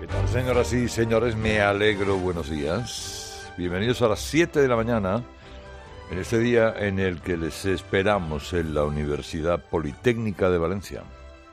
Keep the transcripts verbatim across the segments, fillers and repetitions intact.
¿Qué tal, señoras y señores? Me alegro, buenos días. Bienvenidos a las siete de la mañana, en este día en el que les esperamos en la Universidad Politécnica de Valencia.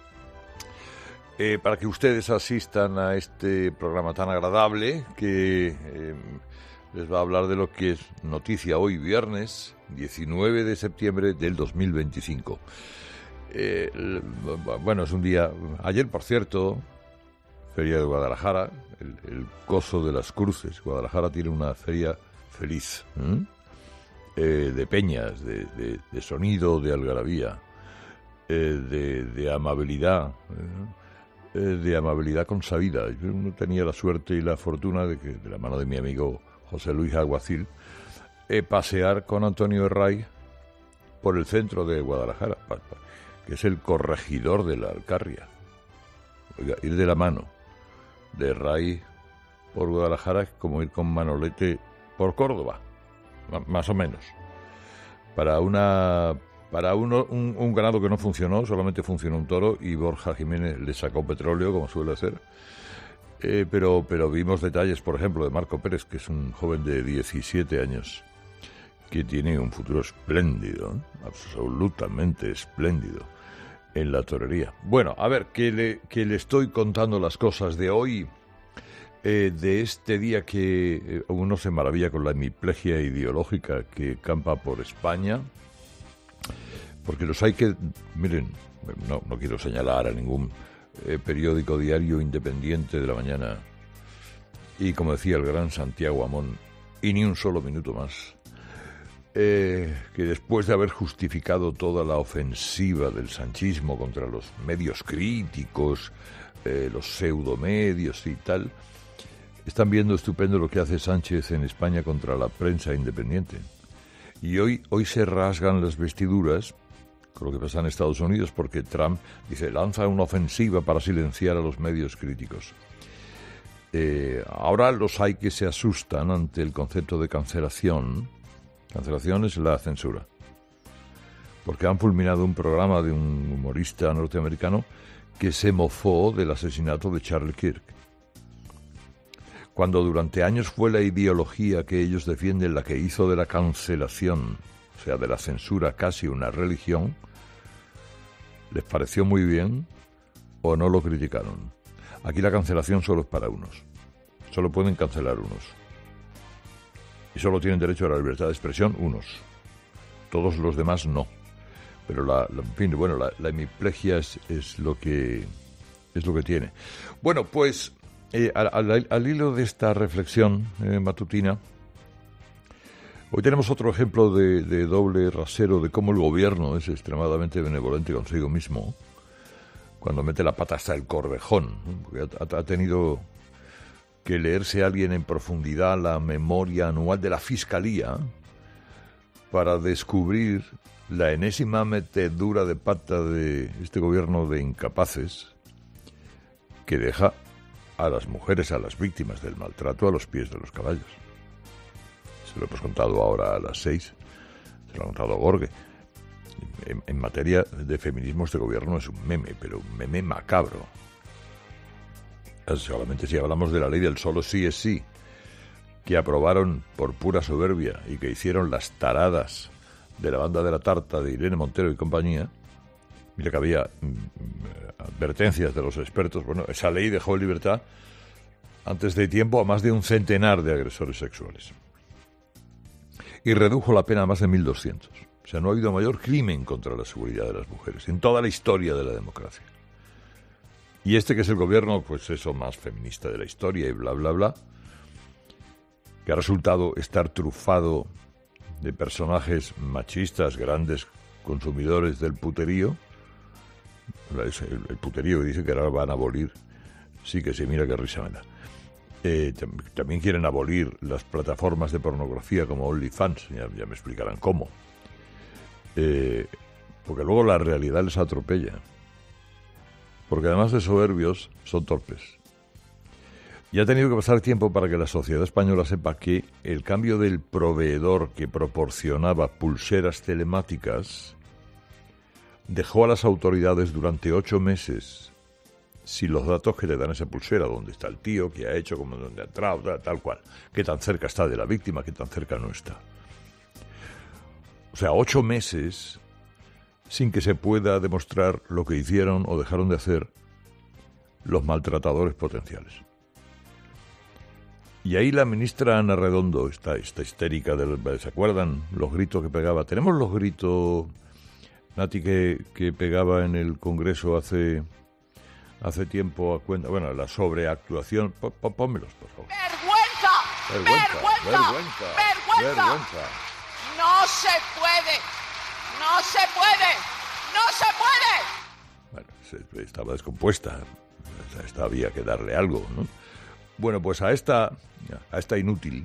Eh, para que ustedes asistan a este programa tan agradable que eh, les va a hablar de lo que es noticia hoy, viernes diecinueve de septiembre del dos mil veinticinco. Eh, bueno, es un día... Ayer, por cierto... Feria de Guadalajara, el, el Coso de las Cruces. Guadalajara tiene una feria feliz, ¿eh? Eh, de peñas, de, de, de sonido, de algarabía, eh, de, de amabilidad, ¿eh? Eh, de amabilidad consabida. Yo no tenía la suerte y la fortuna de que, de la mano de mi amigo José Luis Alguacil, eh, pasear con Antonio Herray por el centro de Guadalajara, que es el corregidor de la Alcarria. Oiga, ir de la mano de Herray por Guadalajara es como ir con Manolete por Córdoba, m- más o menos. Para una para uno un, un ganado que no funcionó, solamente funcionó un toro y Borja Jiménez le sacó petróleo, como suele hacer. Eh, pero, pero vimos detalles, por ejemplo, de Marco Pérez, que es un joven de diecisiete años, que tiene un futuro espléndido, ¿eh? Absolutamente espléndido, en la torería. Bueno, a ver, que le, que le estoy contando las cosas de hoy, eh, de este día que eh, uno se maravilla con la hemiplegia ideológica que campa por España, porque los hay que... Miren, no, no quiero señalar a ningún eh, periódico diario independiente de la mañana, y como decía el gran Santiago Amón, y ni un solo minuto más, Eh, que después de haber justificado toda la ofensiva del sanchismo contra los medios críticos, eh, los pseudomedios y tal, están viendo estupendo lo que hace Sánchez en España contra la prensa independiente. Y hoy, hoy se rasgan las vestiduras con lo que pasa en Estados Unidos, porque Trump dice, lanza una ofensiva para silenciar a los medios críticos. Eh, ahora los hay que se asustan ante el concepto de cancelación. Cancelación es la censura, porque han fulminado un programa de un humorista norteamericano que se mofó del asesinato de Charlie Kirk, cuando durante años fue la ideología que ellos defienden la que hizo de la cancelación, o sea, de la censura, casi una religión. ¿Les pareció muy bien o no lo criticaron? Aquí la cancelación solo es para unos, solo pueden cancelar unos. Y solo tienen derecho a la libertad de expresión unos. Todos los demás no. Pero la, la en fin, bueno, la, la hemiplegia es, es lo que es lo que tiene. Bueno, pues eh, al, al, al hilo de esta reflexión eh, matutina, hoy tenemos otro ejemplo de, de doble rasero de cómo el gobierno es extremadamente benevolente consigo mismo cuando mete la pata hasta el corvejón, ¿no? Porque ha, ha tenido que leerse a alguien en profundidad la memoria anual de la Fiscalía para descubrir la enésima metedura de pata de este gobierno de incapaces que deja a las mujeres, a las víctimas del maltrato, a los pies de los caballos. Se lo hemos contado ahora a las seis, se lo ha contado Gorge. En, en materia de feminismo este gobierno es un meme, pero un meme macabro. Solamente si hablamos de la ley del solo sí es sí, que aprobaron por pura soberbia y que hicieron las taradas de la banda de la tarta de Irene Montero y compañía. Mira que había mm, advertencias de los expertos. Bueno, esa ley dejó en libertad antes de tiempo a más de un centenar de agresores sexuales y redujo la pena a más de mil doscientos. O sea, no ha habido mayor crimen contra la seguridad de las mujeres en toda la historia de la democracia. Y este que es el gobierno, pues eso, más feminista de la historia y bla, bla, bla, que ha resultado estar trufado de personajes machistas, grandes consumidores del puterío. El, el puterío que dice que ahora van a abolir, sí que se mira qué risa me da. Eh, también quieren abolir las plataformas de pornografía como OnlyFans, ya, ya me explicarán cómo. Eh, porque luego la realidad les atropella. Porque además de soberbios, son torpes. Y ha tenido que pasar tiempo para que la sociedad española sepa que el cambio del proveedor que proporcionaba pulseras telemáticas dejó a las autoridades durante ocho meses si los datos que le dan esa pulsera, dónde está el tío, qué ha hecho, cómo, dónde ha entrado, tal, tal cual, qué tan cerca está de la víctima, qué tan cerca no está. O sea, ocho meses sin que se pueda demostrar lo que hicieron o dejaron de hacer los maltratadores potenciales. Y ahí la ministra Ana Redondo está, está histérica, de, ¿se acuerdan los gritos que pegaba? Tenemos los gritos, Nati, que, que pegaba en el Congreso hace, hace tiempo a cuenta, bueno, la sobreactuación, P- p- pónmelos, por favor. ¡Vergüenza! Vergüenza, ¡Vergüenza! vergüenza, ¡Vergüenza! vergüenza. ¡No se puede! ¡No se puede! ¡No se puede! Bueno, se, estaba descompuesta, a esta había que darle algo, ¿no? Bueno, pues a esta, a esta inútil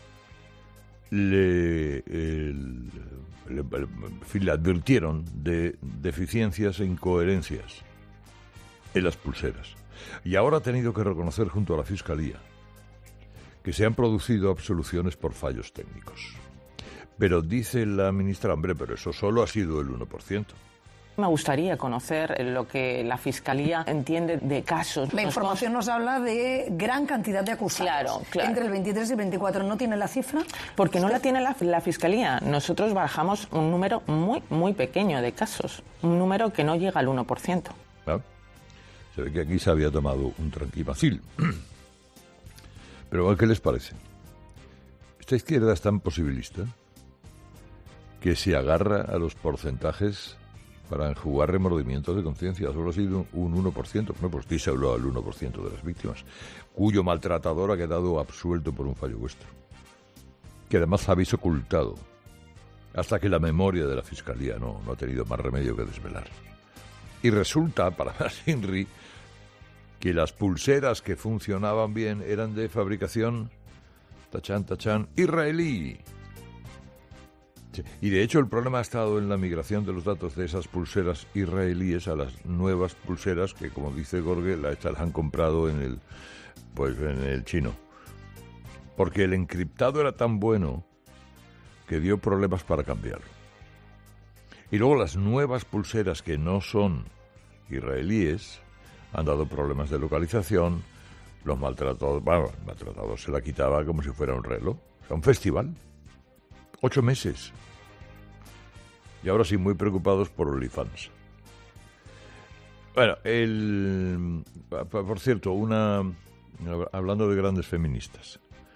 le, el, le, le, le advirtieron de deficiencias e incoherencias en las pulseras. Y ahora ha tenido que reconocer junto a la Fiscalía que se han producido absoluciones por fallos técnicos. Pero dice la ministra, hombre, pero eso solo ha sido el uno por ciento. Me gustaría conocer lo que la Fiscalía entiende de casos. La información nos habla de gran cantidad de acusados. Claro, claro. Entre el veintitrés y el veinticuatro, ¿no tiene la cifra? Porque no la tiene la, la Fiscalía. Nosotros barajamos un número muy, muy pequeño de casos. Un número que no llega al uno por ciento. ¿Ah? Se ve que aquí se había tomado un tranquimacil. Pero ¿qué les parece? Esta izquierda es tan posibilista que se agarra a los porcentajes para enjugar remordimientos de conciencia. Solo ha sido un uno por ciento. No, pues sí se habló al uno por ciento de las víctimas, cuyo maltratador ha quedado absuelto por un fallo vuestro, que además habéis ocultado, hasta que la memoria de la Fiscalía no, no ha tenido más remedio que desvelar. Y resulta, para más Inri, que las pulseras que funcionaban bien eran de fabricación, tachán, tachán, israelí. Sí. Y de hecho el problema ha estado en la migración de los datos de esas pulseras israelíes a las nuevas pulseras que, como dice Gorge, la, estas las han comprado en el, pues, en el chino. Porque el encriptado era tan bueno que dio problemas para cambiarlo. Y luego las nuevas pulseras que no son israelíes han dado problemas de localización. Los maltratados, bueno, el maltratador se la quitaba como si fuera un reloj. O sea, un festival. Ocho meses. Y ahora sí, muy preocupados por OnlyFans. Bueno, el, por cierto, una hablando de grandes feministas,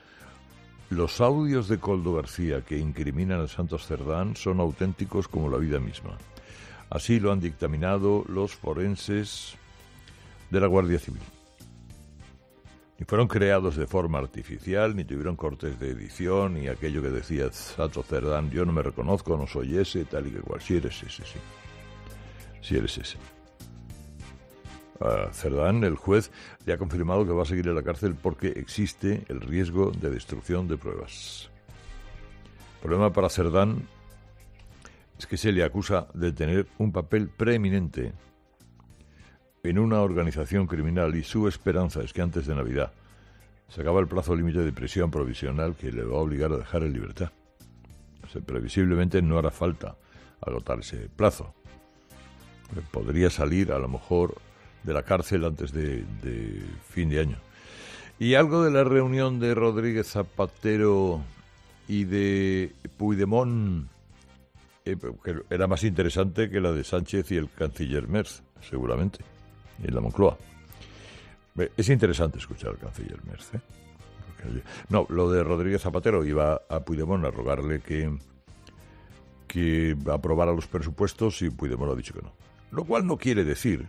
los audios de Koldo García que incriminan a Santos Cerdán son auténticos como la vida misma. Así lo han dictaminado los forenses de la Guardia Civil. Ni fueron creados de forma artificial, ni tuvieron cortes de edición, ni aquello que decía Santos Cerdán, yo no me reconozco, no soy ese, tal y que cual. Si eres ese, sí. Si eres ese. A Cerdán, el juez, le ha confirmado que va a seguir en la cárcel porque existe el riesgo de destrucción de pruebas. El problema para Cerdán es que se le acusa de tener un papel preeminente en una organización criminal y su esperanza es que antes de Navidad se acaba el plazo límite de prisión provisional que le va a obligar a dejar en libertad. O sea, previsiblemente no hará falta agotar ese plazo. Podría salir a lo mejor de la cárcel antes de, de fin de año. Y algo de la reunión de Rodríguez Zapatero y de Puigdemont, eh, que era más interesante que la de Sánchez y el canciller Merz, seguramente, en la Moncloa. Es interesante escuchar al canciller Merz, ¿eh? Porque, no, lo de Rodríguez Zapatero iba a Puigdemont a rogarle que, que aprobara los presupuestos y Puigdemont ha dicho que no. Lo cual no quiere decir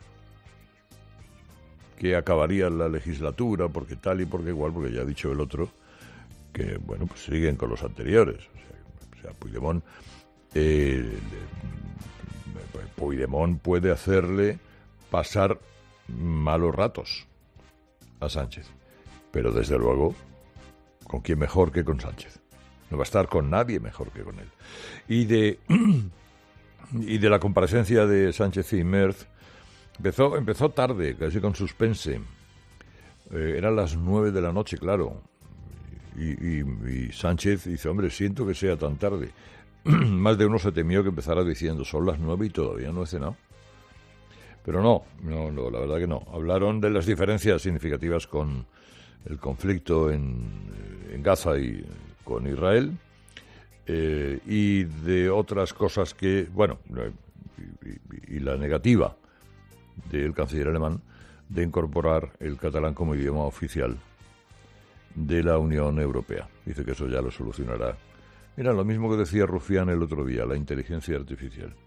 que acabaría la legislatura porque tal y porque igual, porque ya ha dicho el otro que, bueno, pues siguen con los anteriores. O sea, o sea Puigdemont, eh, Puigdemont puede hacerle pasar malos ratos a Sánchez, pero desde luego con quién mejor que con Sánchez. No va a estar con nadie mejor que con él. Y de y de la comparecencia de Sánchez y Merz empezó empezó tarde, casi con suspense. Eh, eran las nueve de la noche, claro. Y, y, y Sánchez dice, hombre, siento que sea tan tarde. Más de uno se temió que empezara diciendo, son las nueve y todavía no he cenado. Pero no, no, no, la verdad que no. Hablaron de las diferencias significativas con el conflicto en, en Gaza y con Israel, eh, y de otras cosas que, bueno, y, y, y la negativa del canciller alemán de incorporar el catalán como idioma oficial de la Unión Europea. Dice que eso ya lo solucionará. Mira, lo mismo que decía Rufián el otro día, la inteligencia artificial.